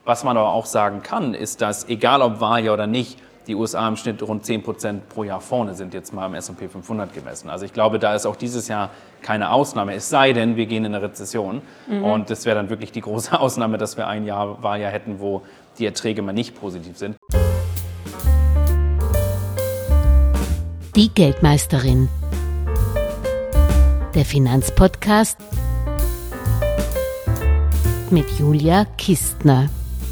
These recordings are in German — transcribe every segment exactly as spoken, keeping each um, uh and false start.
Was man aber auch sagen kann, ist, dass egal ob Wahljahr oder nicht, die U S A im Schnitt rund zehn Prozent pro Jahr vorne sind, jetzt mal im S und P fünfhundert gemessen. Also ich glaube, da ist auch dieses Jahr keine Ausnahme, es sei denn, wir gehen in eine Rezession. Mhm. Und das wäre dann wirklich die große Ausnahme, dass wir ein Jahr Wahljahr hätten, wo die Erträge mal nicht positiv sind. Die Geldmeisterin. Der Finanzpodcast mit Julia Kistner.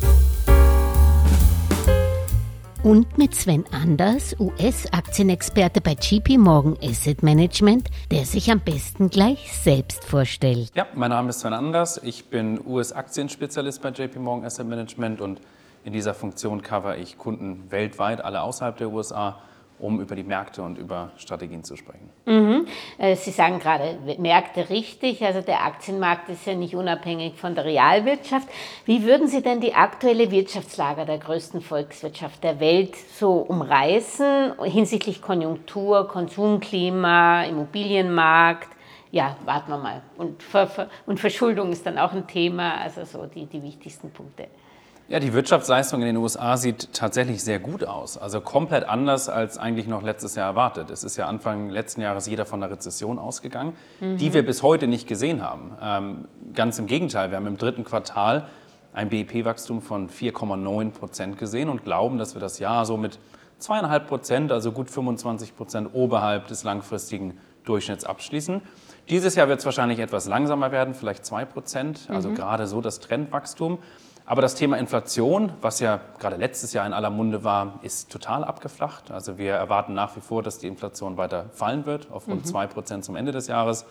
Und mit Sven Anders, U S-Aktienexperte bei J P Morgan Asset Management, der sich am besten gleich selbst vorstellt. Ja, mein Name ist Sven Anders, ich bin U S-Aktienspezialist bei J P Morgan Asset Management und in dieser Funktion cover ich Kunden weltweit, alle außerhalb der U S A, um über die Märkte und über Strategien zu sprechen. Mhm. Sie sagen gerade Märkte richtig, also der Aktienmarkt ist ja nicht unabhängig von der Realwirtschaft. Wie würden Sie denn die aktuelle Wirtschaftslage der größten Volkswirtschaft der Welt so umreißen hinsichtlich Konjunktur, Konsumklima, Immobilienmarkt? Ja, warten wir mal. Und, Ver- und Verschuldung ist dann auch ein Thema, also so die, die wichtigsten Punkte. Ja, die Wirtschaftsleistung in den U S A sieht tatsächlich sehr gut aus. Also komplett anders als eigentlich noch letztes Jahr erwartet. Es ist ja Anfang letzten Jahres jeder von einer Rezession ausgegangen, mhm. die wir bis heute nicht gesehen haben. Ähm, ganz im Gegenteil, wir haben im dritten Quartal ein B I P-Wachstum von vier Komma neun Prozent gesehen und glauben, dass wir das Jahr so mit zwei Komma fünf Prozent, also gut fünfundzwanzig Prozent oberhalb des langfristigen Durchschnitts abschließen. Dieses Jahr wird es wahrscheinlich etwas langsamer werden, vielleicht zwei Prozent, also mhm. gerade so das Trendwachstum. Aber das Thema Inflation, was ja gerade letztes Jahr in aller Munde war, ist total abgeflacht. Also wir erwarten nach wie vor, dass die Inflation weiter fallen wird, auf rund mhm. zwei Prozent zum Ende des Jahres.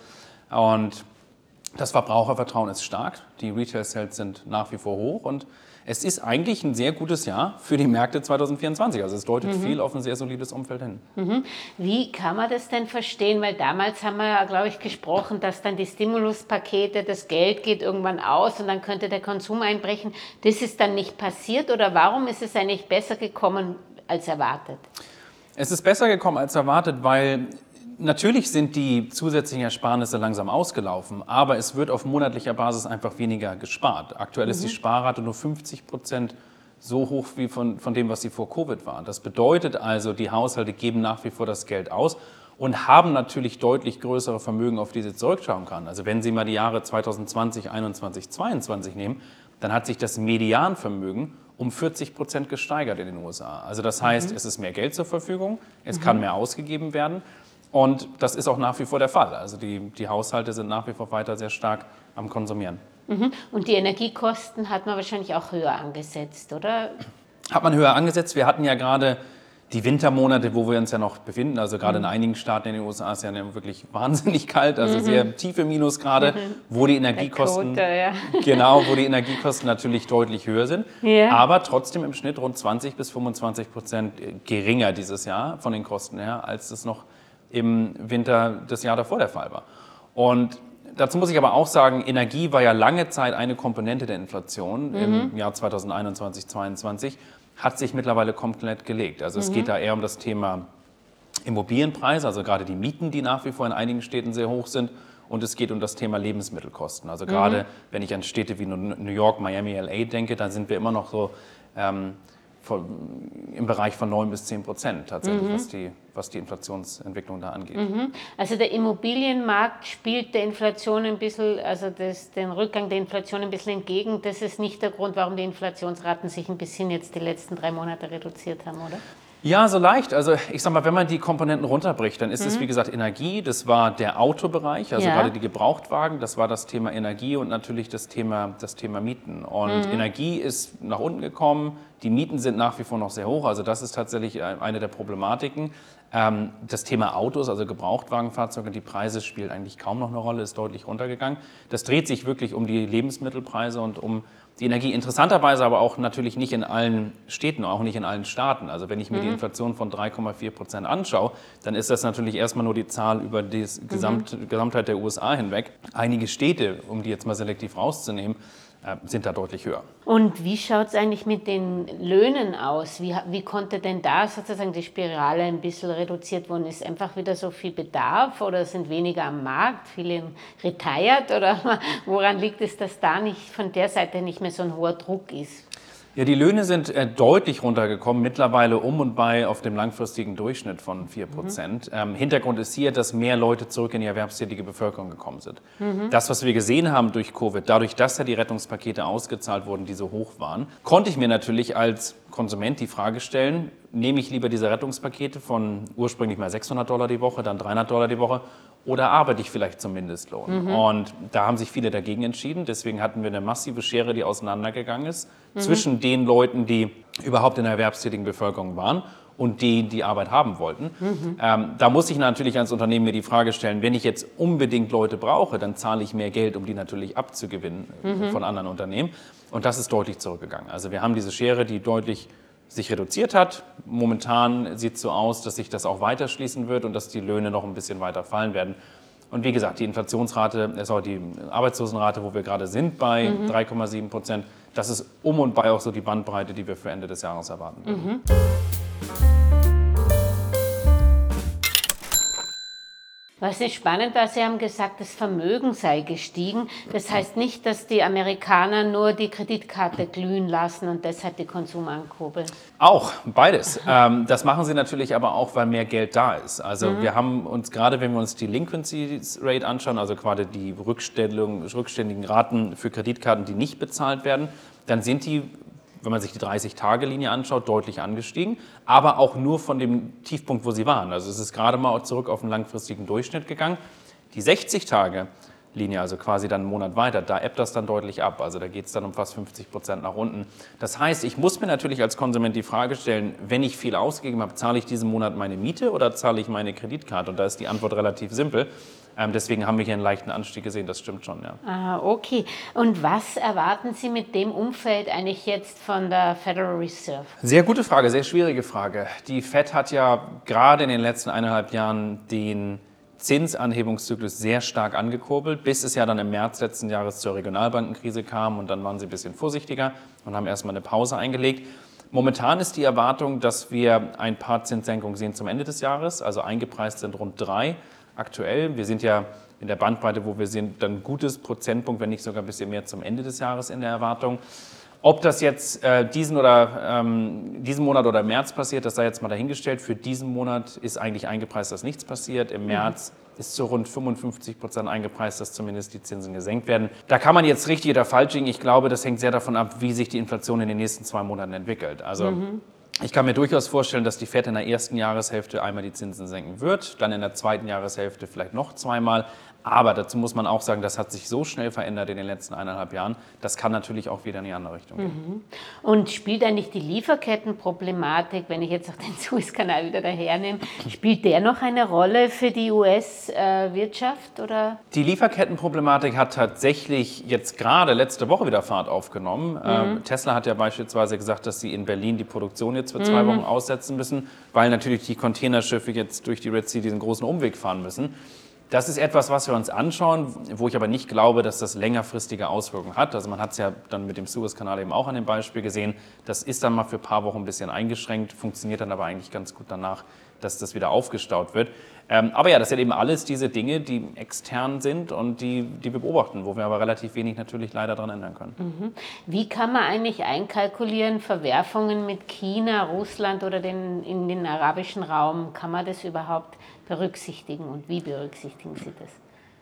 Und das Verbrauchervertrauen ist stark, die Retail-Sales sind nach wie vor hoch und es ist eigentlich ein sehr gutes Jahr für die Märkte zwanzig vierundzwanzig. Also es deutet mhm. viel auf ein sehr solides Umfeld hin. Mhm. Wie kann man das denn verstehen? Weil damals haben wir ja, glaube ich, gesprochen, dass dann die Stimuluspakete, das Geld geht irgendwann aus und dann könnte der Konsum einbrechen. Das ist dann nicht passiert oder warum ist es eigentlich besser gekommen als erwartet? Es ist besser gekommen als erwartet, weil natürlich sind die zusätzlichen Ersparnisse langsam ausgelaufen, aber es wird auf monatlicher Basis einfach weniger gespart. Aktuell mhm. ist die Sparrate nur fünfzig Prozent so hoch wie von, von dem, was sie vor Covid war. Das bedeutet also, die Haushalte geben nach wie vor das Geld aus und haben natürlich deutlich größere Vermögen, auf die sie zurückschauen kann. Also wenn Sie mal die Jahre zwanzig zwanzig, einundzwanzig, zweiundzwanzig nehmen, dann hat sich das Medianvermögen um vierzig Prozent gesteigert in den U S A. Also das heißt, mhm. es ist mehr Geld zur Verfügung, es mhm. kann mehr ausgegeben werden. Und das ist auch nach wie vor der Fall. Also die, die Haushalte sind nach wie vor weiter sehr stark am Konsumieren. Mhm. Und die Energiekosten hat man wahrscheinlich auch höher angesetzt, oder? Hat man höher angesetzt. Wir hatten ja gerade die Wintermonate, wo wir uns ja noch befinden. Also gerade mhm. in einigen Staaten in den U S A ist ja wirklich wahnsinnig kalt, also mhm. sehr tiefe Minusgrade, mhm. wo die Energiekosten, Quote, ja. genau, wo die Energiekosten natürlich deutlich höher sind. Ja. Aber trotzdem im Schnitt rund zwanzig bis fünfundzwanzig Prozent geringer dieses Jahr von den Kosten her, als es noch im Winter des Jahr davor der Fall war. Und dazu muss ich aber auch sagen, Energie war ja lange Zeit eine Komponente der Inflation. Mhm. Im Jahr zwanzig einundzwanzig, zweiundzwanzig hat sich mittlerweile komplett gelegt. Also mhm. es geht da eher um das Thema Immobilienpreise, also gerade die Mieten, die nach wie vor in einigen Städten sehr hoch sind. Und es geht um das Thema Lebensmittelkosten. Also gerade mhm. wenn ich an Städte wie New York, Miami, L A denke, dann sind wir immer noch so ähm, im Bereich von neun bis zehn Prozent tatsächlich, mhm. was, die, was die Inflationsentwicklung da angeht. Mhm. Also der Immobilienmarkt spielt der Inflation ein bisschen, also das, den Rückgang der Inflation ein bisschen entgegen. Das ist nicht der Grund, warum die Inflationsraten sich ein bisschen jetzt die letzten drei Monate reduziert haben, oder? Ja, so leicht. Also ich sag mal, wenn man die Komponenten runterbricht, dann ist es, mhm. wie gesagt, Energie. Das war der Autobereich, also ja. gerade die Gebrauchtwagen. Das war das Thema Energie und natürlich das Thema, das Thema Mieten. Und mhm. Energie ist nach unten gekommen. Die Mieten sind nach wie vor noch sehr hoch. Also das ist tatsächlich eine der Problematiken. Ähm, das Thema Autos, also Gebrauchtwagenfahrzeuge, die Preise spielen eigentlich kaum noch eine Rolle, ist deutlich runtergegangen. Das dreht sich wirklich um die Lebensmittelpreise und um die Energie. Interessanterweise aber auch natürlich nicht in allen Städten, auch nicht in allen Staaten. Also wenn ich mir mhm. die Inflation von drei Komma vier Prozent anschaue, dann ist das natürlich erstmal nur die Zahl über die Gesamt, mhm. Gesamtheit der U S A hinweg. Einige Städte, um die jetzt mal selektiv rauszunehmen, äh, sind da deutlich höher. Und wie schaut es eigentlich mit den Löhnen aus? Wie, wie konnte denn da sozusagen die Spirale ein bisschen reduziert worden? Ist einfach wieder so viel Bedarf oder sind weniger am Markt, viele retired? Oder woran liegt es, dass da nicht von der Seite nicht mehr so ein hoher Druck ist? Ja, die Löhne sind äh, deutlich runtergekommen, mittlerweile um und bei auf dem langfristigen Durchschnitt von vier Prozent. Mhm. Ähm, Hintergrund ist hier, dass mehr Leute zurück in die erwerbstätige Bevölkerung gekommen sind. Mhm. Das, was wir gesehen haben durch Covid, dadurch, dass ja die Rettungspakete ausgezahlt wurden, die so hoch waren, konnte ich mir natürlich als Konsument die Frage stellen, nehme ich lieber diese Rettungspakete von ursprünglich mal sechshundert Dollar die Woche, dann dreihundert Dollar die Woche, oder arbeite ich vielleicht zum Mindestlohn? Mhm. Und da haben sich viele dagegen entschieden. Deswegen hatten wir eine massive Schere, die auseinandergegangen ist, mhm. zwischen den Leuten, die überhaupt in der erwerbstätigen Bevölkerung waren und die, die Arbeit haben wollten. Mhm. Ähm, da muss ich natürlich als Unternehmen mir die Frage stellen, wenn ich jetzt unbedingt Leute brauche, dann zahle ich mehr Geld, um die natürlich abzugewinnen mhm. von anderen Unternehmen. Und das ist deutlich zurückgegangen. Also wir haben diese Schere, die deutlich sich reduziert hat. Momentan sieht es so aus, dass sich das auch weiter schließen wird und dass die Löhne noch ein bisschen weiter fallen werden. Und wie gesagt, die Inflationsrate, also die Arbeitslosenrate, wo wir gerade sind, bei mhm. drei Komma sieben Prozent, das ist um und bei auch so die Bandbreite, die wir für Ende des Jahres erwarten würden. Mhm. Was ist spannend war, Sie haben gesagt, das Vermögen sei gestiegen. Das heißt nicht, dass die Amerikaner nur die Kreditkarte glühen lassen und deshalb die Konsum ankurbeln. Auch, beides. ähm, das machen sie natürlich aber auch, weil mehr Geld da ist. Also mhm. wir haben uns, gerade wenn wir uns die Delinquency Rate anschauen, also gerade die rückständigen Raten für Kreditkarten, die nicht bezahlt werden, dann sind die, wenn man sich die dreißig-Tage-Linie anschaut, deutlich angestiegen, aber auch nur von dem Tiefpunkt, wo sie waren. Also es ist gerade mal zurück auf den langfristigen Durchschnitt gegangen. Die sechzig-Tage-Linie, also quasi dann einen Monat weiter, da ebbt das dann deutlich ab. Also da geht es dann um fast fünfzig Prozent nach unten. Das heißt, ich muss mir natürlich als Konsument die Frage stellen, wenn ich viel ausgegeben habe, zahle ich diesen Monat meine Miete oder zahle ich meine Kreditkarte? Und da ist die Antwort relativ simpel. Ähm, deswegen haben wir hier einen leichten Anstieg gesehen, das stimmt schon, ja. Ah, okay. Und was erwarten Sie mit dem Umfeld eigentlich jetzt von der Federal Reserve? Sehr gute Frage, sehr schwierige Frage. Die Fed hat ja gerade in den letzten eineinhalb Jahren den Zinsanhebungszyklus sehr stark angekurbelt, bis es ja dann im März letzten Jahres zur Regionalbankenkrise kam und dann waren sie ein bisschen vorsichtiger und haben erstmal eine Pause eingelegt. Momentan ist die Erwartung, dass wir ein paar Zinssenkungen sehen zum Ende des Jahres, also eingepreist sind rund drei. Aktuell. Wir sind ja in der Bandbreite, wo wir sind, dann ein gutes Prozentpunkt, wenn nicht sogar ein bisschen mehr zum Ende des Jahres in der Erwartung. Ob das jetzt äh, diesen, oder, ähm, diesen Monat oder im März passiert, das sei jetzt mal dahingestellt. Für diesen Monat ist eigentlich eingepreist, dass nichts passiert. Im März mhm. ist zu rund fünfundfünfzig Prozent eingepreist, dass zumindest die Zinsen gesenkt werden. Da kann man jetzt richtig oder falsch liegen. Ich glaube, das hängt sehr davon ab, wie sich die Inflation in den nächsten zwei Monaten entwickelt. Also mhm. ich kann mir durchaus vorstellen, dass die Fed in der ersten Jahreshälfte einmal die Zinsen senken wird, dann in der zweiten Jahreshälfte vielleicht noch zweimal. Aber dazu muss man auch sagen, das hat sich so schnell verändert in den letzten eineinhalb Jahren, das kann natürlich auch wieder in die andere Richtung gehen. Mhm. Und spielt eigentlich die Lieferkettenproblematik, wenn ich jetzt auch den Suezkanal wieder dahernehme, spielt der noch eine Rolle für die U S-Wirtschaft? Oder? Die Lieferkettenproblematik hat tatsächlich jetzt gerade letzte Woche wieder Fahrt aufgenommen. Mhm. Ähm, Tesla hat ja beispielsweise gesagt, dass sie in Berlin die Produktion jetzt für zwei mhm. Wochen aussetzen müssen, weil natürlich die Containerschiffe jetzt durch die Red Sea diesen großen Umweg fahren müssen. Das ist etwas, was wir uns anschauen, wo ich aber nicht glaube, dass das längerfristige Auswirkungen hat. Also man hat es ja dann mit dem Suezkanal eben auch an dem Beispiel gesehen. Das ist dann mal für ein paar Wochen ein bisschen eingeschränkt, funktioniert dann aber eigentlich ganz gut danach, dass das wieder aufgestaut wird. Ähm, aber ja, das sind eben alles diese Dinge, die extern sind und die, die wir beobachten, wo wir aber relativ wenig natürlich leider daran ändern können. Mhm. Wie kann man eigentlich einkalkulieren, Verwerfungen mit China, Russland oder den, in den arabischen Raum? Kann man das überhaupt berücksichtigen und wie berücksichtigen Sie das?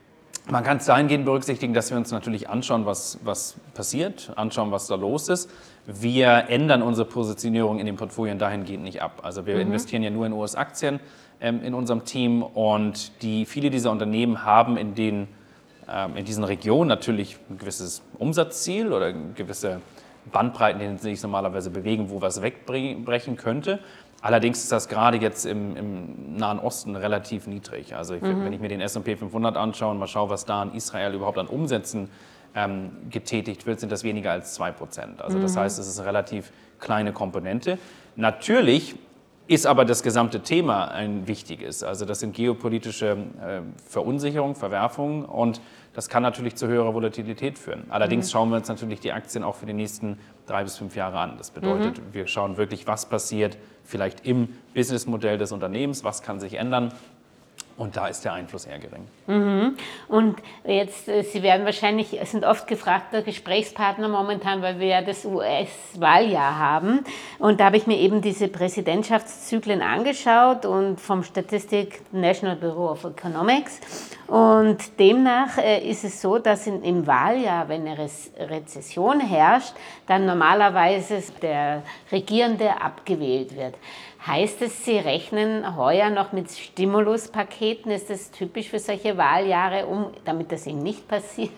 Man kann es dahingehend berücksichtigen, dass wir uns natürlich anschauen, was, was passiert, anschauen, was da los ist. Wir ändern unsere Positionierung in den Portfolien dahingehend nicht ab. Also wir mhm. investieren ja nur in U S-Aktien ähm, in unserem Team und die, viele dieser Unternehmen haben in, den, ähm, in diesen Regionen natürlich ein gewisses Umsatzziel oder gewisse Bandbreiten, in denen sie sich normalerweise bewegen, wo was wegbrechen könnte. Allerdings ist das gerade jetzt im, im Nahen Osten relativ niedrig. Also ich, mhm. wenn ich mir den S und P fünfhundert anschaue und mal schaue, was da in Israel überhaupt an Umsätzen ähm, getätigt wird, sind das weniger als zwei Prozent. Also das mhm. heißt, es ist eine relativ kleine Komponente. Natürlich ist aber das gesamte Thema ein wichtiges. Also das sind geopolitische äh, Verunsicherungen, Verwerfungen und das kann natürlich zu höherer Volatilität führen. Allerdings mhm. schauen wir uns natürlich die Aktien auch für die nächsten drei bis fünf Jahre an. Das bedeutet, mhm. wir schauen wirklich, was passiert vielleicht im Businessmodell des Unternehmens, was kann sich ändern. Und da ist der Einfluss eher gering. Mhm. Und jetzt, Sie werden wahrscheinlich, sind oft gefragter Gesprächspartner momentan, weil wir ja das U S-Wahljahr haben. Und da habe ich mir eben diese Präsidentschaftszyklen angeschaut und vom Statistik National Bureau of Economics. Und demnach ist es so, dass in, im Wahljahr, wenn eine Rezession herrscht, dann normalerweise der Regierende abgewählt wird. Heißt es, Sie rechnen heuer noch mit Stimuluspaketen? Ist das typisch für solche Wahljahre, um, damit das eben nicht passiert?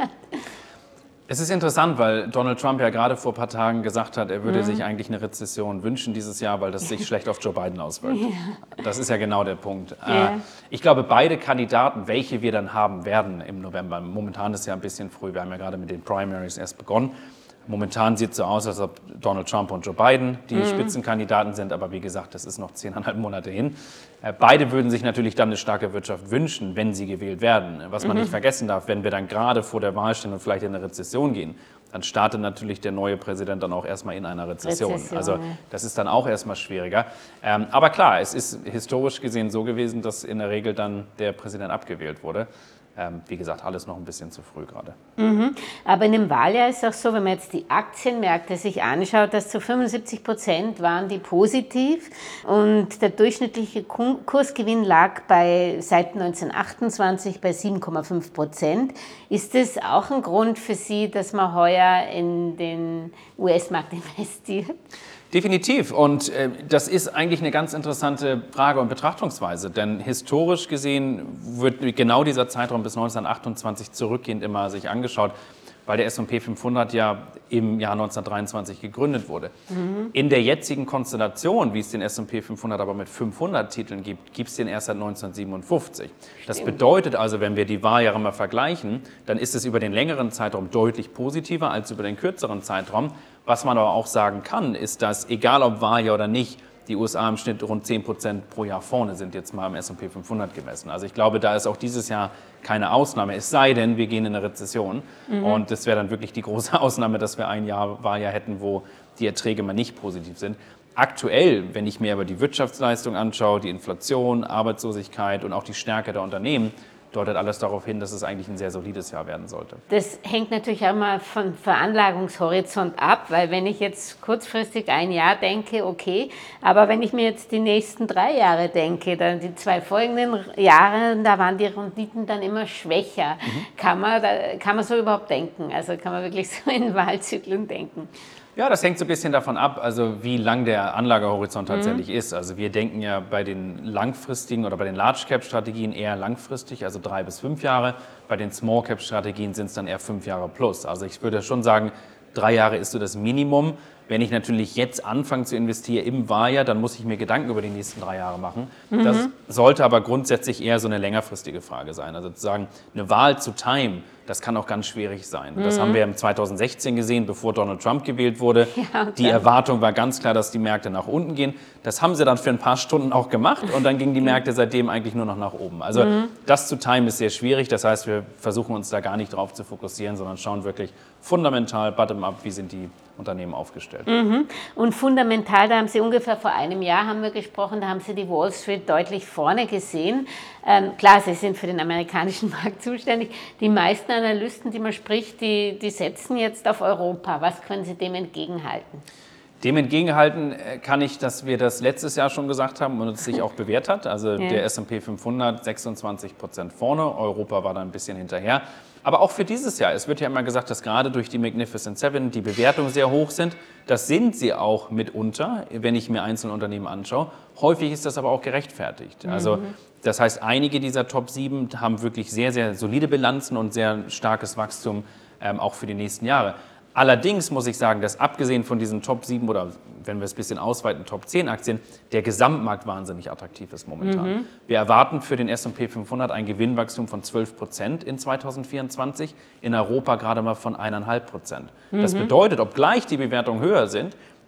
Es ist interessant, weil Donald Trump ja gerade vor ein paar Tagen gesagt hat, er würde mhm. sich eigentlich eine Rezession wünschen dieses Jahr, weil das sich schlecht auf Joe Biden auswirkt. Ja. Das ist ja genau der Punkt. Ja. Ich glaube, beide Kandidaten, welche wir dann haben werden im November, momentan ist es ja ein bisschen früh, wir haben ja gerade mit den Primaries erst begonnen. Momentan sieht es so aus, als ob Donald Trump und Joe Biden die mhm. Spitzenkandidaten sind, aber wie gesagt, das ist noch zehneinhalb Monate hin. Beide würden sich natürlich dann eine starke Wirtschaft wünschen, wenn sie gewählt werden. Was man mhm. nicht vergessen darf, wenn wir dann gerade vor der Wahl stehen und vielleicht in eine Rezession gehen, dann startet natürlich der neue Präsident dann auch erstmal in einer Rezession. Rezession also das ist dann auch erstmal schwieriger. Ähm, aber klar, es ist historisch gesehen so gewesen, dass in der Regel dann der Präsident abgewählt wurde. Ähm, wie gesagt, alles noch ein bisschen zu früh gerade. Mhm. Aber in dem Wahljahr ist es auch so, wenn man jetzt die Aktienmärkte sich anschaut, dass zu fünfundsiebzig Prozent waren die positiv und der durchschnittliche Kursgewinn lag bei seit neunzehnhundertachtundzwanzig bei sieben Komma fünf Prozent. Ist das auch ein Grund für Sie, dass man heuer in den U S-Markt investiert? Definitiv. Und äh, das ist eigentlich eine ganz interessante Frage und Betrachtungsweise. Denn historisch gesehen wird genau dieser Zeitraum bis neunzehnhundertachtundzwanzig zurückgehend immer sich angeschaut, weil der S und P fünfhundert ja im Jahr neunzehnhundertdreiundzwanzig gegründet wurde. Mhm. In der jetzigen Konstellation, wie es den S und P fünfhundert aber mit fünfhundert Titeln gibt, gibt es den erst seit neunzehnhundertsiebenundfünfzig. Stimmt. Das bedeutet also, wenn wir die Wahljahre mal vergleichen, dann ist es über den längeren Zeitraum deutlich positiver als über den kürzeren Zeitraum. Was man aber auch sagen kann, ist, dass egal ob Wahljahr oder nicht, die U S A im Schnitt rund zehn Prozent pro Jahr vorne sind, jetzt mal im S und P fünfhundert gemessen. Also ich glaube, da ist auch dieses Jahr keine Ausnahme, es sei denn, wir gehen in eine Rezession. Mhm. Und das wäre dann wirklich die große Ausnahme, dass wir ein Jahr Wahljahr hätten, wo die Erträge mal nicht positiv sind. Aktuell, wenn ich mir aber die Wirtschaftsleistung anschaue, die Inflation, Arbeitslosigkeit und auch die Stärke der Unternehmen, deutet alles darauf hin, dass es eigentlich ein sehr solides Jahr werden sollte. Das hängt natürlich auch mal vom Veranlagungshorizont ab, weil wenn ich jetzt kurzfristig ein Jahr denke, okay, aber wenn ich mir jetzt die nächsten drei Jahre denke, dann die zwei folgenden Jahre, da waren die Renditen dann immer schwächer. Mhm. Kann man, da, kann man so überhaupt denken? Also kann man wirklich so in Wahlzyklen denken? Ja, das hängt so ein bisschen davon ab, also wie lang der Anlagehorizont tatsächlich mhm. ist. Also wir denken ja bei den langfristigen oder bei den Large-Cap-Strategien eher langfristig, also drei bis fünf Jahre. Bei den Small-Cap-Strategien sind es dann eher fünf Jahre plus. Also ich würde schon sagen, drei Jahre ist so das Minimum. Wenn ich natürlich jetzt anfange zu investieren im Wahljahr, dann muss ich mir Gedanken über die nächsten drei Jahre machen. Mhm. Das sollte aber grundsätzlich eher so eine längerfristige Frage sein. Also sozusagen eine Wahl zu timen, das kann auch ganz schwierig sein. Mhm. Das haben wir im zweitausendsechzehn gesehen, bevor Donald Trump gewählt wurde. Ja, die Erwartung war ganz klar, dass die Märkte nach unten gehen. Das haben sie dann für ein paar Stunden auch gemacht und dann gingen die Märkte seitdem eigentlich nur noch nach oben. Also mhm. das zu timen ist sehr schwierig. Das heißt, wir versuchen uns da gar nicht drauf zu fokussieren, sondern schauen wirklich fundamental, bottom-up, wie sind die Unternehmen aufgestellt. Mhm. Und fundamental, da haben Sie ungefähr vor einem Jahr haben wir gesprochen, da haben Sie die Wall Street deutlich vorne gesehen. Ähm, klar, Sie sind für den amerikanischen Markt zuständig. Die meisten Analysten, die man spricht, die, die setzen jetzt auf Europa. Was können Sie dem entgegenhalten? Dem entgegenhalten kann ich, dass wir das letztes Jahr schon gesagt haben und es sich auch bewährt hat. Also ja. Der S und P fünfhundert sechsundzwanzig Prozent vorne, Europa war da ein bisschen hinterher. Aber auch für dieses Jahr, es wird ja immer gesagt, dass gerade durch die Magnificent Seven die Bewertungen sehr hoch sind. Das sind sie auch mitunter, wenn ich mir einzelne Unternehmen anschaue. Häufig ist das aber auch gerechtfertigt. Mhm. Also das heißt, einige dieser Top sieben haben wirklich sehr, sehr solide Bilanzen und sehr starkes Wachstum, ähm, auch für die nächsten Jahre. Allerdings muss ich sagen, dass abgesehen von diesen Top sieben oder wenn wir es ein bisschen ausweiten, Top zehn Aktien, der Gesamtmarkt wahnsinnig attraktiv ist momentan. Mhm. Wir erwarten für den S und P fünfhundert ein Gewinnwachstum von zwölf Prozent in zweitausendvierundzwanzig, in Europa gerade mal von eins Komma fünf Prozent. Mhm. Das bedeutet, obgleich die Bewertungen höher sind,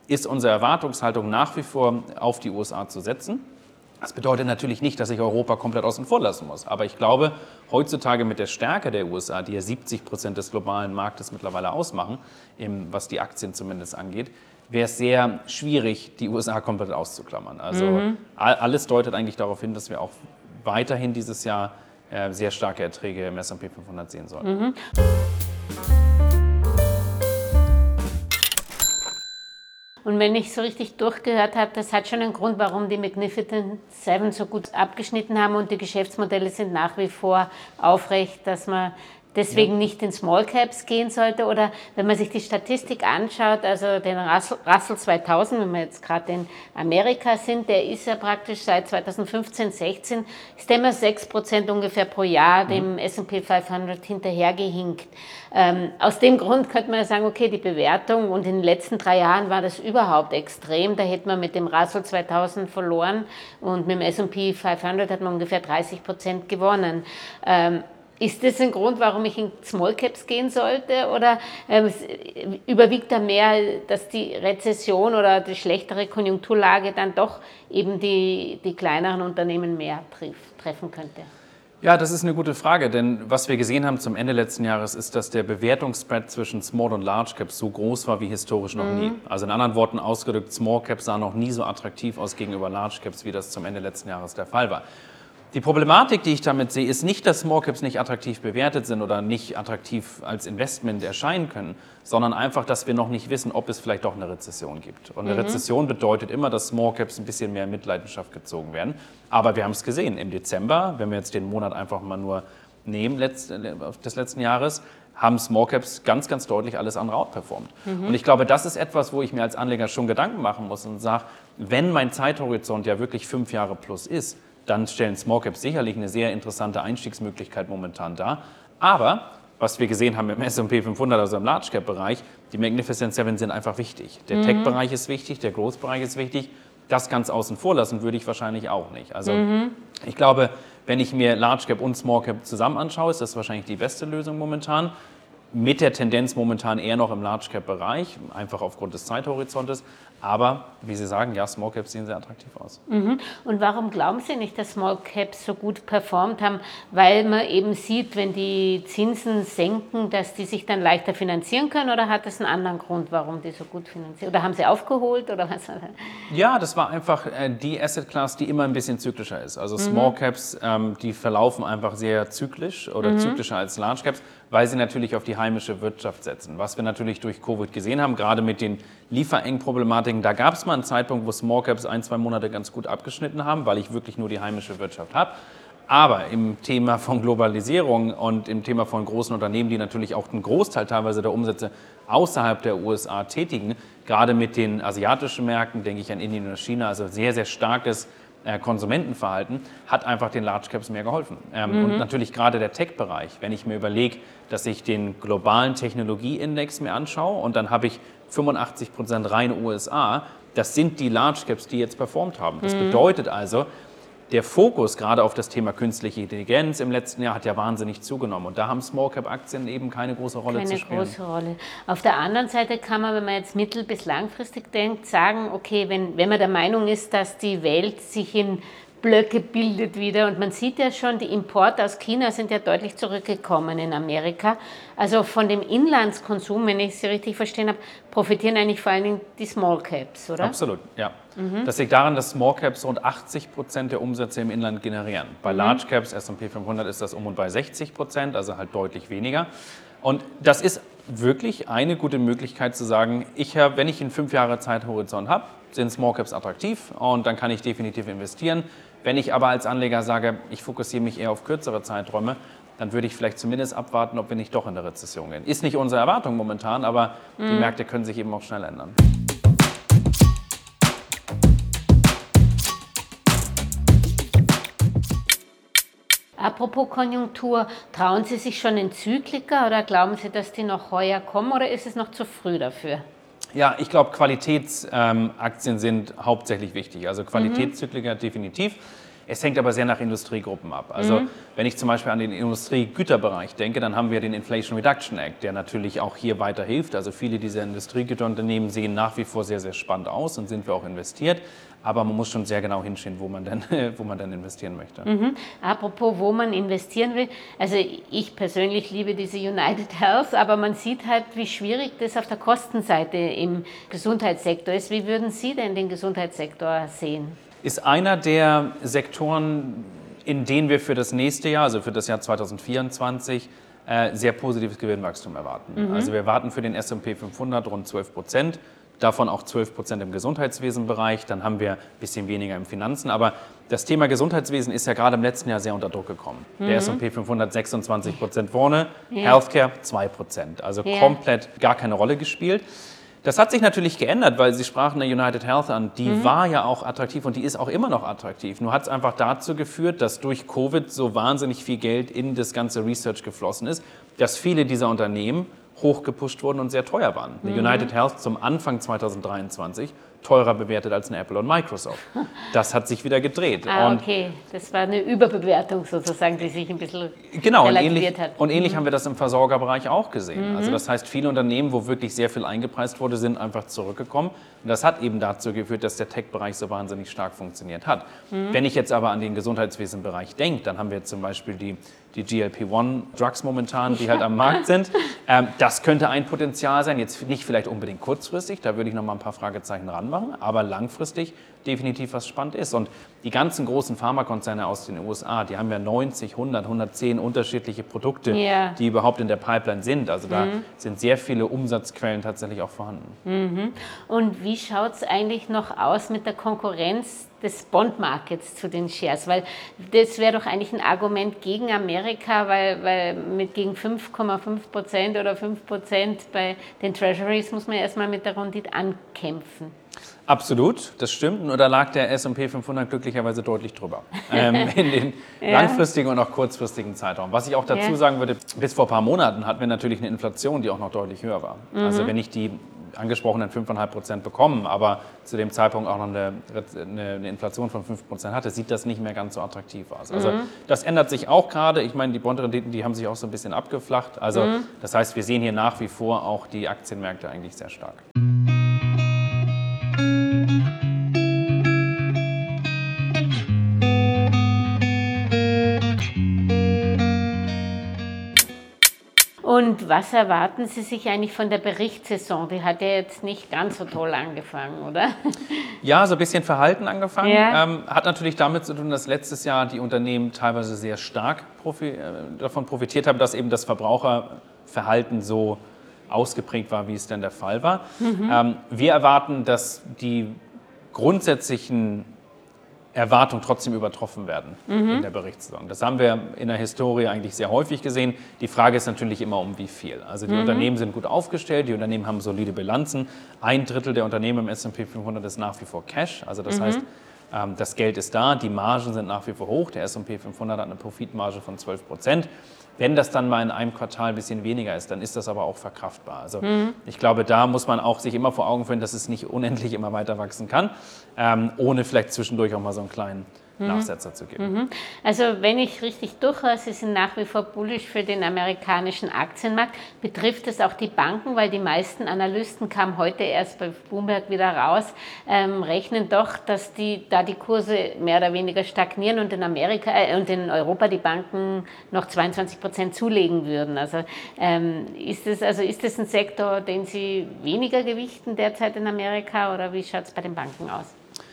ist unsere Erwartungshaltung nach wie vor auf die U S A zu setzen. Das bedeutet natürlich nicht, dass ich Europa komplett außen vor lassen muss. Aber ich glaube, heutzutage mit der Stärke der U S A, die ja siebzig Prozent des globalen Marktes mittlerweile ausmachen, was die Aktien zumindest angeht, wäre es sehr schwierig, die U S A komplett auszuklammern. Also mhm. alles deutet eigentlich darauf hin, dass wir auch weiterhin dieses Jahr sehr starke Erträge im S und P fünfhundert sehen sollen. Mhm. Und wenn ich so richtig durchgehört habe, das hat schon einen Grund, warum die Magnificent Seven so gut abgeschnitten haben und die Geschäftsmodelle sind nach wie vor aufrecht, dass man deswegen ja. nicht in Small Caps gehen sollte. Oder wenn man sich die Statistik anschaut, also den Russell, Russell zweitausend, wenn wir jetzt gerade in Amerika sind, der ist ja praktisch seit zweitausendfünfzehn, sechzehn, ist der immer sechs Prozent ungefähr pro Jahr dem mhm. S und P fünfhundert hinterhergehinkt. Ähm, aus dem Grund könnte man sagen, okay, die Bewertung und in den letzten drei Jahren war das überhaupt extrem. Da hätte man mit dem Russell zweitausend verloren und mit dem S und P fünfhundert hat man ungefähr dreißig Prozent gewonnen. Ähm, Ist das ein Grund, warum ich in Small Caps gehen sollte? Oder ähm, überwiegt da mehr, dass die Rezession oder die schlechtere Konjunkturlage dann doch eben die, die kleineren Unternehmen mehr treff, treffen könnte? Ja, das ist eine gute Frage, denn was wir gesehen haben zum Ende letzten Jahres ist, dass der Bewertungsspread zwischen Small und Large Caps so groß war wie historisch noch mhm. nie. Also in anderen Worten ausgedrückt, Small Caps sahen noch nie so attraktiv aus gegenüber Large Caps, wie das zum Ende letzten Jahres der Fall war. Die Problematik, die ich damit sehe, ist nicht, dass Small Caps nicht attraktiv bewertet sind oder nicht attraktiv als Investment erscheinen können, sondern einfach, dass wir noch nicht wissen, ob es vielleicht doch eine Rezession gibt. Und eine mhm. Rezession bedeutet immer, dass Small Caps ein bisschen mehr in Mitleidenschaft gezogen werden. Aber wir haben es gesehen, im Dezember, wenn wir jetzt den Monat einfach mal nur nehmen des letzten Jahres, haben Small Caps ganz, ganz deutlich alles andere outperformt. Mhm. Und ich glaube, das ist etwas, wo ich mir als Anleger schon Gedanken machen muss und sage, wenn mein Zeithorizont ja wirklich fünf Jahre plus ist, dann stellen Small Caps sicherlich eine sehr interessante Einstiegsmöglichkeit momentan dar. Aber was wir gesehen haben im S und P fünfhundert, also im Large Cap Bereich, die Magnificent Seven sind einfach wichtig. Der mhm. Tech-Bereich ist wichtig, der Growth-Bereich ist wichtig. Das ganz außen vor lassen würde ich wahrscheinlich auch nicht. Also mhm. ich glaube, wenn ich mir Large Cap und Small Cap zusammen anschaue, ist das wahrscheinlich die beste Lösung momentan. Mit der Tendenz momentan eher noch im Large Cap Bereich, einfach aufgrund des Zeithorizontes. Aber, wie Sie sagen, ja, Small Caps sehen sehr attraktiv aus. Mhm. Und warum glauben Sie nicht, dass Small Caps so gut performt haben? Weil man eben sieht, wenn die Zinsen senken, dass die sich dann leichter finanzieren können? Oder hat das einen anderen Grund, warum die so gut finanzieren? Oder haben sie aufgeholt? Oder was? Ja, das war einfach die Asset Class, die immer ein bisschen zyklischer ist. Also Small mhm. Caps, ähm, die verlaufen einfach sehr zyklisch oder mhm. zyklischer als Large Caps, weil sie natürlich auf die heimische Wirtschaft setzen. Was wir natürlich durch Covid gesehen haben, gerade mit den Lieferengproblematiken, da gab es mal einen Zeitpunkt, wo Small Caps ein, zwei Monate ganz gut abgeschnitten haben, weil ich wirklich nur die heimische Wirtschaft habe. Aber im Thema von Globalisierung und im Thema von großen Unternehmen, die natürlich auch einen Großteil teilweise der Umsätze außerhalb der U S A tätigen, gerade mit den asiatischen Märkten, denke ich an Indien und China, also sehr, sehr starkes Konsumentenverhalten, hat einfach den Large Caps mehr geholfen. Mhm. Und natürlich gerade der Tech-Bereich, wenn ich mir überlege, dass ich den globalen Technologieindex mir anschaue und dann habe ich fünfundachtzig Prozent reine U S A, das sind die Large Caps, die jetzt performt haben. Das mhm. bedeutet also, der Fokus gerade auf das Thema künstliche Intelligenz im letzten Jahr hat ja wahnsinnig zugenommen. Und da haben Small-Cap-Aktien eben keine große Rolle keine zu spielen. Keine große Rolle. Auf der anderen Seite kann man, wenn man jetzt mittel- bis langfristig denkt, sagen, okay, wenn, wenn man der Meinung ist, dass die Welt sich in Blöcke bildet wieder. Und man sieht ja schon, die Importe aus China sind ja deutlich zurückgekommen in Amerika. Also von dem Inlandskonsum, wenn ich Sie richtig verstehen habe, profitieren eigentlich vor allen Dingen die Small Caps, oder? Absolut, ja. Mhm. Das liegt daran, dass Small Caps rund achtzig Prozent der Umsätze im Inland generieren. Bei mhm. Large Caps, S und P fünfhundert, ist das um und bei sechzig Prozent, also halt deutlich weniger. Und das ist wirklich eine gute Möglichkeit zu sagen, ich hab, wenn ich einen fünf Jahre Zeithorizont habe, sind Small Caps attraktiv und dann kann ich definitiv investieren. Wenn ich aber als Anleger sage, ich fokussiere mich eher auf kürzere Zeiträume, dann würde ich vielleicht zumindest abwarten, ob wir nicht doch in eine Rezession gehen. Ist nicht unsere Erwartung momentan, aber mhm. die Märkte können sich eben auch schnell ändern. Apropos Konjunktur, trauen Sie sich schon in Zykliker oder glauben Sie, dass die noch heuer kommen oder ist es noch zu früh dafür? Ja, ich glaube, Qualitätsaktien ähm, sind hauptsächlich wichtig. Also Qualitätszykliker mhm. definitiv. Es hängt aber sehr nach Industriegruppen ab. Also mhm. wenn ich zum Beispiel an den Industriegüterbereich denke, dann haben wir den Inflation Reduction Act, der natürlich auch hier weiterhilft. Also viele dieser Industriegüterunternehmen sehen nach wie vor sehr, sehr spannend aus und sind wir auch investiert. Aber man muss schon sehr genau hinschauen, wo man dann, wo man dann investieren möchte. Mhm. Apropos, wo man investieren will. Also ich persönlich liebe diese United Health, aber man sieht halt, wie schwierig das auf der Kostenseite im Gesundheitssektor ist. Wie würden Sie denn den Gesundheitssektor sehen? Ist einer der Sektoren, in denen wir für das nächste Jahr, also für das Jahr zweitausendvierundzwanzig, äh, sehr positives Gewinnwachstum erwarten. Mhm. Also wir erwarten für den S und P fünfhundert rund zwölf Prozent. Davon auch zwölf Prozent im Gesundheitswesenbereich, dann haben wir ein bisschen weniger im Finanzen. Aber das Thema Gesundheitswesen ist ja gerade im letzten Jahr sehr unter Druck gekommen. Mhm. Der S und P fünfhundert sechsundzwanzig Prozent vorne, ja. Healthcare zwei Prozent, also ja. komplett gar keine Rolle gespielt. Das hat sich natürlich geändert, weil Sie sprachen eine United Health an, die mhm. war ja auch attraktiv und die ist auch immer noch attraktiv. Nur hat es einfach dazu geführt, dass durch Covid so wahnsinnig viel Geld in das ganze Research geflossen ist, dass viele dieser Unternehmen hochgepusht wurden und sehr teuer waren. Die mhm. United Health zum Anfang zweitausenddreiundzwanzig teurer bewertet als eine Apple und Microsoft. Das hat sich wieder gedreht. Ah, und okay. Das war eine Überbewertung sozusagen, die sich ein bisschen genau, relativiert und ähnlich, hat. Und ähnlich mhm. haben wir das im Versorgerbereich auch gesehen. Mhm. Also das heißt, viele Unternehmen, wo wirklich sehr viel eingepreist wurde, sind einfach zurückgekommen. Und das hat eben dazu geführt, dass der Tech-Bereich so wahnsinnig stark funktioniert hat. Mhm. Wenn ich jetzt aber an den Gesundheitswesenbereich denke, dann haben wir zum Beispiel die, die G L P eins Drugs momentan, die halt am Markt sind. Ähm, das könnte ein Potenzial sein, jetzt nicht vielleicht unbedingt kurzfristig, da würde ich noch mal ein paar Fragezeichen ranmachen, aber langfristig definitiv was spannend ist. Und die ganzen großen Pharmakonzerne aus den U S A, die haben ja neunzig, hundert, hundertzehn unterschiedliche Produkte, yeah. die überhaupt in der Pipeline sind. Also da mhm. sind sehr viele Umsatzquellen tatsächlich auch vorhanden. Mhm. Und wie schaut es eigentlich noch aus mit der Konkurrenz des Bond-Markets zu den Shares? Weil das wäre doch eigentlich ein Argument gegen Amerika, weil, weil mit gegen fünf Komma fünf Prozent oder fünf Prozent bei den Treasuries muss man erstmal mit der Rendite ankämpfen. Absolut, das stimmt. Nur da lag der S und P fünfhundert glücklicherweise deutlich drüber. Ähm, in den ja. langfristigen und auch kurzfristigen Zeitraum. Was ich auch dazu ja. sagen würde, bis vor ein paar Monaten hatten wir natürlich eine Inflation, die auch noch deutlich höher war. Mhm. Also wenn ich die angesprochenen fünf Komma fünf Prozent bekommen, aber zu dem Zeitpunkt auch noch eine, eine, eine Inflation von fünf Prozent hatte, sieht das nicht mehr ganz so attraktiv aus. Also mhm. das ändert sich auch gerade. Ich meine, die Bondrenditen, die haben sich auch so ein bisschen abgeflacht. Also mhm. das heißt, wir sehen hier nach wie vor auch die Aktienmärkte eigentlich sehr stark. Und was erwarten Sie sich eigentlich von der Berichtssaison? Die hat ja jetzt nicht ganz so toll angefangen, oder? Ja, so ein bisschen verhalten angefangen. Ja. Ähm, hat natürlich damit zu tun, dass letztes Jahr die Unternehmen teilweise sehr stark profi- äh, davon profitiert haben, dass eben das Verbraucherverhalten so ausgeprägt war, wie es denn der Fall war. Mhm. Ähm, wir erwarten, dass die grundsätzlichen Erwartungen trotzdem übertroffen werden mhm. in der Berichtssaison. Das haben wir in der Historie eigentlich sehr häufig gesehen. Die Frage ist natürlich immer, um wie viel. Also die mhm. Unternehmen sind gut aufgestellt, die Unternehmen haben solide Bilanzen. Ein Drittel der Unternehmen im S und P fünfhundert ist nach wie vor Cash. Also das mhm. heißt, ähm, das Geld ist da, die Margen sind nach wie vor hoch. Der S und P fünfhundert hat eine Profitmarge von zwölf Prozent. Wenn das dann mal in einem Quartal ein bisschen weniger ist, dann ist das aber auch verkraftbar. Also mhm. ich glaube, da muss man auch sich immer vor Augen führen, dass es nicht unendlich immer weiter wachsen kann, ähm, ohne vielleicht zwischendurch auch mal so einen kleinen mhm. Nachsetzer zu geben. Mhm. Also wenn ich richtig durchhöre, Sie sind nach wie vor bullish für den amerikanischen Aktienmarkt. Betrifft es auch die Banken, weil die meisten Analysten, kamen heute erst bei Bloomberg wieder raus, ähm, rechnen doch, dass die, da die Kurse mehr oder weniger stagnieren und in Amerika äh, und in Europa die Banken noch zweiundzwanzig Prozent zulegen würden. Also, ähm, ist das, also ist das ein Sektor, den Sie weniger gewichten derzeit in Amerika, oder wie schaut es bei den Banken aus?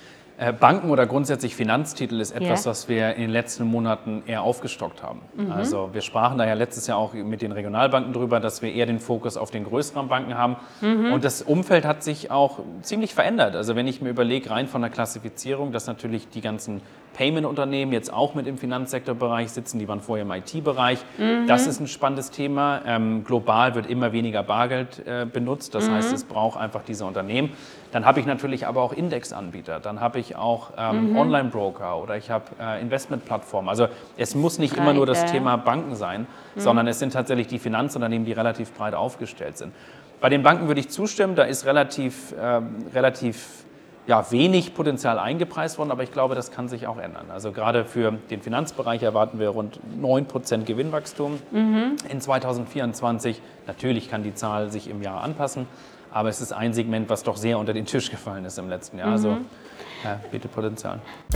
Banken oder grundsätzlich Finanztitel ist etwas, ja. was wir in den letzten Monaten eher aufgestockt haben. Mhm. Also wir sprachen da ja letztes Jahr auch mit den Regionalbanken drüber, dass wir eher den Fokus auf den größeren Banken haben. Mhm. Und das Umfeld hat sich auch ziemlich verändert. Also wenn ich mir überlege, rein von der Klassifizierung, dass natürlich die ganzen Payment-Unternehmen jetzt auch mit im Finanzsektorbereich sitzen, die waren vorher im I T-Bereich. Mhm. Das ist ein spannendes Thema. Ähm, global wird immer weniger Bargeld äh, benutzt, das mhm. heißt, es braucht einfach diese Unternehmen. Dann habe ich natürlich aber auch Indexanbieter, dann habe ich auch ähm, mhm. Online-Broker oder ich habe äh, Investmentplattformen. Also es muss nicht breit, immer nur das ja. Thema Banken sein, mhm. sondern es sind tatsächlich die Finanzunternehmen, die relativ breit aufgestellt sind. Bei den Banken würde ich zustimmen, da ist relativ, äh, relativ ja, wenig Potenzial eingepreist worden, aber ich glaube, das kann sich auch ändern. Also gerade für den Finanzbereich erwarten wir rund neun Prozent Gewinnwachstum mhm. in zweitausendvierundzwanzig. Natürlich kann die Zahl sich im Jahr anpassen, aber es ist ein Segment, was doch sehr unter den Tisch gefallen ist im letzten Jahr. Mhm. Also ja, bietet Potenzial.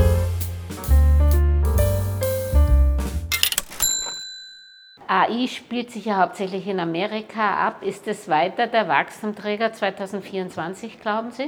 A I spielt sich ja hauptsächlich in Amerika ab. Ist es weiter der Wachstumsträger zweitausendvierundzwanzig, glauben Sie?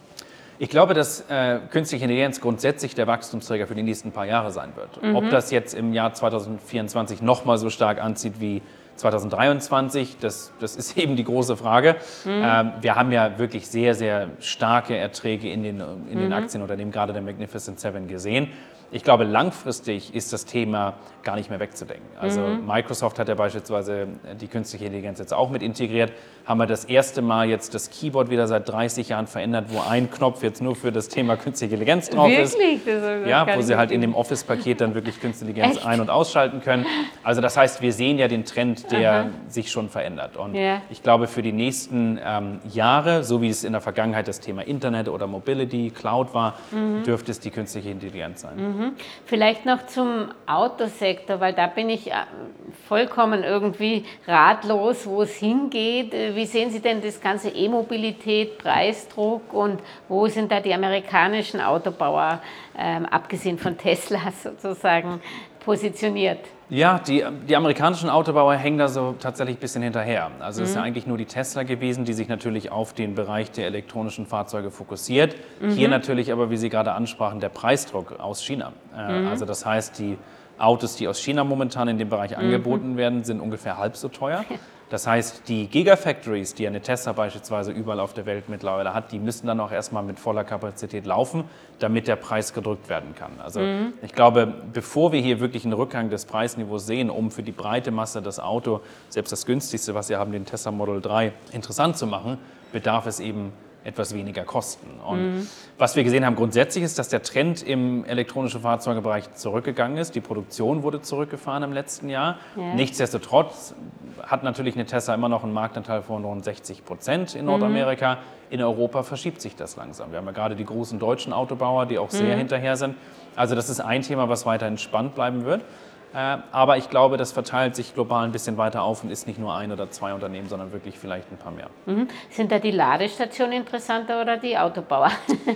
Ich glaube, dass äh, künstliche Intelligenz grundsätzlich der Wachstumsträger für die nächsten paar Jahre sein wird. Mhm. Ob das jetzt im Jahr zweitausendvierundzwanzig noch mal so stark anzieht wie zweitausenddreiundzwanzig, das, das ist eben die große Frage. Mhm. Ähm, wir haben ja wirklich sehr, sehr starke Erträge in den, in den mhm. Aktienunternehmen, gerade der Magnificent Seven, gesehen. Ich glaube, langfristig ist das Thema gar nicht mehr wegzudenken. Also mhm. Microsoft hat ja beispielsweise die künstliche Intelligenz jetzt auch mit integriert. Haben wir das erste Mal jetzt das Keyboard wieder seit dreißig Jahren verändert, wo ein Knopf jetzt nur für das Thema künstliche Intelligenz drauf wirklich? ist. Das ist ja, wo Sie halt in dem Office-Paket dann wirklich künstliche Intelligenz Echt? ein- und ausschalten können. Also das heißt, wir sehen ja den Trend, der Aha. sich schon verändert. Und ja. ich glaube, für die nächsten ähm, Jahre, so wie es in der Vergangenheit das Thema Internet oder Mobility, Cloud war, mhm. dürfte es die künstliche Intelligenz sein. Mhm. Vielleicht noch zum Autosektor, weil da bin ich vollkommen irgendwie ratlos, wo es hingeht. Wie sehen Sie denn das ganze E-Mobilität, Preisdruck und wo sind da die amerikanischen Autobauer, ähm, abgesehen von Tesla sozusagen, positioniert? Ja, die, die amerikanischen Autobauer hängen da so tatsächlich ein bisschen hinterher. Also es mhm. ist ja eigentlich nur die Tesla gewesen, die sich natürlich auf den Bereich der elektronischen Fahrzeuge fokussiert. Mhm. Hier natürlich aber, wie Sie gerade ansprachen, der Preisdruck aus China. Mhm. Also das heißt, die Autos, die aus China momentan in dem Bereich mhm. angeboten werden, sind ungefähr halb so teuer. Das heißt, die Gigafactories, die eine Tesla beispielsweise überall auf der Welt mittlerweile hat, die müssen dann auch erstmal mit voller Kapazität laufen, damit der Preis gedrückt werden kann. Also mhm. ich glaube, bevor wir hier wirklich einen Rückgang des Preisniveaus sehen, um für die breite Masse das Auto, selbst das günstigste, was wir haben, den Tesla Model drei, interessant zu machen, bedarf es eben etwas weniger kosten. Und mhm. was wir gesehen haben grundsätzlich ist, dass der Trend im elektronischen Fahrzeugebereich zurückgegangen ist. Die Produktion wurde zurückgefahren im letzten Jahr. Ja. Nichtsdestotrotz hat natürlich eine Tesla immer noch einen Marktanteil von rund sechzig Prozent in Nordamerika. Mhm. In Europa verschiebt sich das langsam. Wir haben ja gerade die großen deutschen Autobauer, die auch sehr mhm. hinterher sind. Also das ist ein Thema, was weiterhin spannend bleiben wird. Aber ich glaube, das verteilt sich global ein bisschen weiter auf und ist nicht nur ein oder zwei Unternehmen, sondern wirklich vielleicht ein paar mehr. Mhm. Sind da die Ladestationen interessanter oder die Autobauer?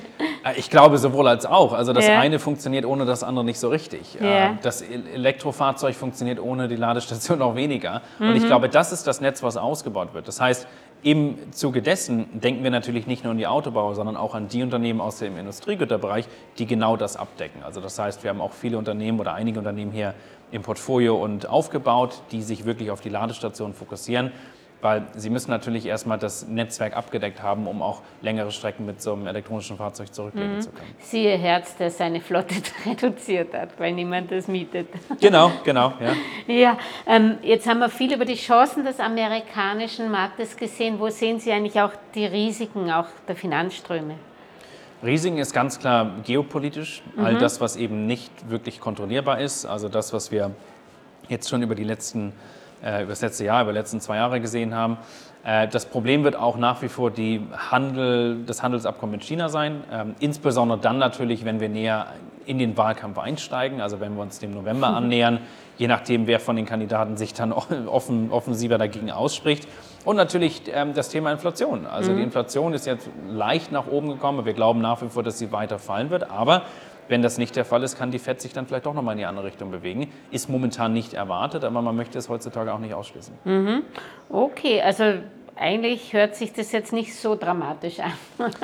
Ich glaube sowohl als auch. Also das ja. eine funktioniert ohne das andere nicht so richtig. Ja. Das Elektrofahrzeug funktioniert ohne die Ladestation auch weniger. Mhm. Und ich glaube, das ist das Netz, was ausgebaut wird. Das heißt, im Zuge dessen denken wir natürlich nicht nur an die Autobauer, sondern auch an die Unternehmen aus dem Industriegüterbereich, die genau das abdecken. Also das heißt, wir haben auch viele Unternehmen oder einige Unternehmen hier im Portfolio und aufgebaut, die sich wirklich auf die Ladestationen fokussieren, weil sie müssen natürlich erstmal das Netzwerk abgedeckt haben, um auch längere Strecken mit so einem elektronischen Fahrzeug zurücklegen mhm. zu können. Siehe Herz, der seine Flotte reduziert hat, weil niemand das mietet. Genau, genau. Ja, ja ähm, jetzt haben wir viel über die Chancen des amerikanischen Marktes gesehen. Wo sehen Sie eigentlich auch die Risiken, auch der Finanzströme? Risiken ist ganz klar geopolitisch, mhm. all das, was eben nicht wirklich kontrollierbar ist, also das, was wir jetzt schon über die letzten, äh, über das letzte Jahr, über die letzten zwei Jahre gesehen haben. Äh, das Problem wird auch nach wie vor die Handel, das Handelsabkommen mit China sein, ähm, insbesondere dann natürlich, wenn wir näher in den Wahlkampf einsteigen, also wenn wir uns dem November mhm. annähern, je nachdem, wer von den Kandidaten sich dann offen, offensiver dagegen ausspricht. Und natürlich ähm, das Thema Inflation. Also mhm. die Inflation ist jetzt leicht nach oben gekommen. Wir glauben nach wie vor, dass sie weiter fallen wird. Aber wenn das nicht der Fall ist, kann die Fed sich dann vielleicht doch nochmal in die andere Richtung bewegen. Ist momentan nicht erwartet, aber man möchte es heutzutage auch nicht ausschließen. Mhm. Okay, also eigentlich hört sich das jetzt nicht so dramatisch an.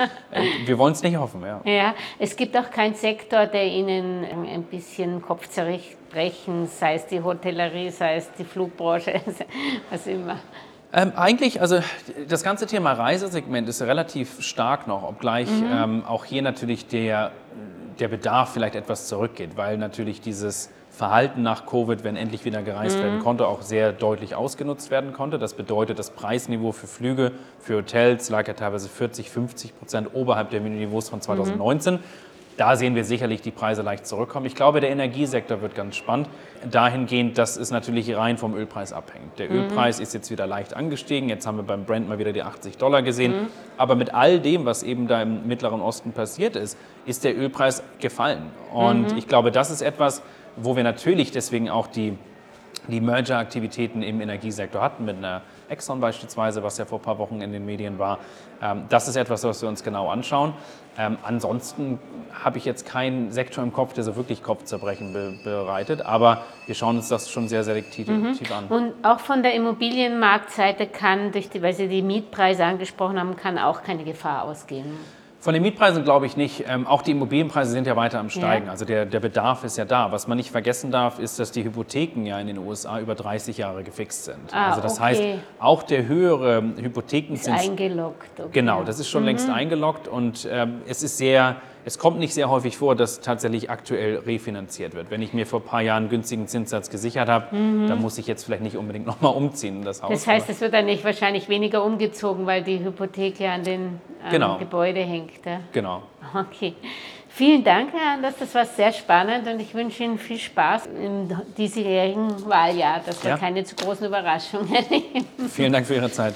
Wir wollen es nicht hoffen, ja. Ja, es gibt auch keinen Sektor, der Ihnen ein bisschen Kopfzerbrechen, sei es die Hotellerie, sei es die Flugbranche, was immer. Ähm, eigentlich, also das ganze Thema Reisesegment ist relativ stark noch, obgleich mhm. ähm, auch hier natürlich der, der Bedarf vielleicht etwas zurückgeht, weil natürlich dieses Verhalten nach Covid, wenn endlich wieder gereist mhm. werden konnte, auch sehr deutlich ausgenutzt werden konnte. Das bedeutet, das Preisniveau für Flüge, für Hotels lag ja teilweise vierzig, fünfzig Prozent oberhalb der Niveaus von zweitausendneunzehn. Mhm. Da sehen wir sicherlich die Preise leicht zurückkommen. Ich glaube, der Energiesektor wird ganz spannend, dahingehend, dass es natürlich rein vom Ölpreis abhängt. Der mhm. Ölpreis ist jetzt wieder leicht angestiegen, jetzt haben wir beim Brent mal wieder die achtzig Dollar gesehen. Mhm. Aber mit all dem, was eben da im Mittleren Osten passiert ist, ist der Ölpreis gefallen. Und mhm. ich glaube, das ist etwas, wo wir natürlich deswegen auch die, die Merger-Aktivitäten im Energiesektor hatten, mit einer Exxon beispielsweise, was ja vor ein paar Wochen in den Medien war. Ähm, das ist etwas, was wir uns genau anschauen. Ähm, ansonsten habe ich jetzt keinen Sektor im Kopf, der so wirklich Kopfzerbrechen be- bereitet, aber wir schauen uns das schon sehr selektiv mhm. an. Und auch von der Immobilienmarktseite kann, durch die, weil Sie die Mietpreise angesprochen haben, kann auch keine Gefahr ausgehen. Von den Mietpreisen glaube ich nicht. Ähm, auch die Immobilienpreise sind ja weiter am Steigen. Ja. Also der, der Bedarf ist ja da. Was man nicht vergessen darf, ist, dass die Hypotheken ja in den U S A über dreißig Jahre gefixt sind. Ah, also das okay. heißt, auch der höhere Hypothekenzins... Ist eingeloggt. Okay. Genau, das ist schon mhm. längst eingeloggt und ähm, es ist sehr... Es kommt nicht sehr häufig vor, dass tatsächlich aktuell refinanziert wird. Wenn ich mir vor ein paar Jahren einen günstigen Zinssatz gesichert habe, mhm. dann muss ich jetzt vielleicht nicht unbedingt nochmal umziehen in das Haus. Das heißt, es wird dann nicht wahrscheinlich weniger umgezogen, weil die Hypothek ja an den ähm, genau. Gebäude hängt. Ja? Genau. Okay. Vielen Dank, Herr Anders. Das war sehr spannend und ich wünsche Ihnen viel Spaß im diesjährigen Wahljahr, dass wir ja. keine zu großen Überraschungen erleben. Vielen Dank für Ihre Zeit.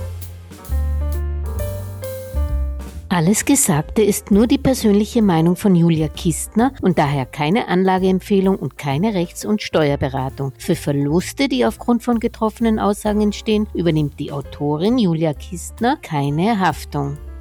Alles Gesagte ist nur die persönliche Meinung von Julia Kistner und daher keine Anlageempfehlung und keine Rechts- und Steuerberatung. Für Verluste, die aufgrund von getroffenen Aussagen entstehen, übernimmt die Autorin Julia Kistner keine Haftung.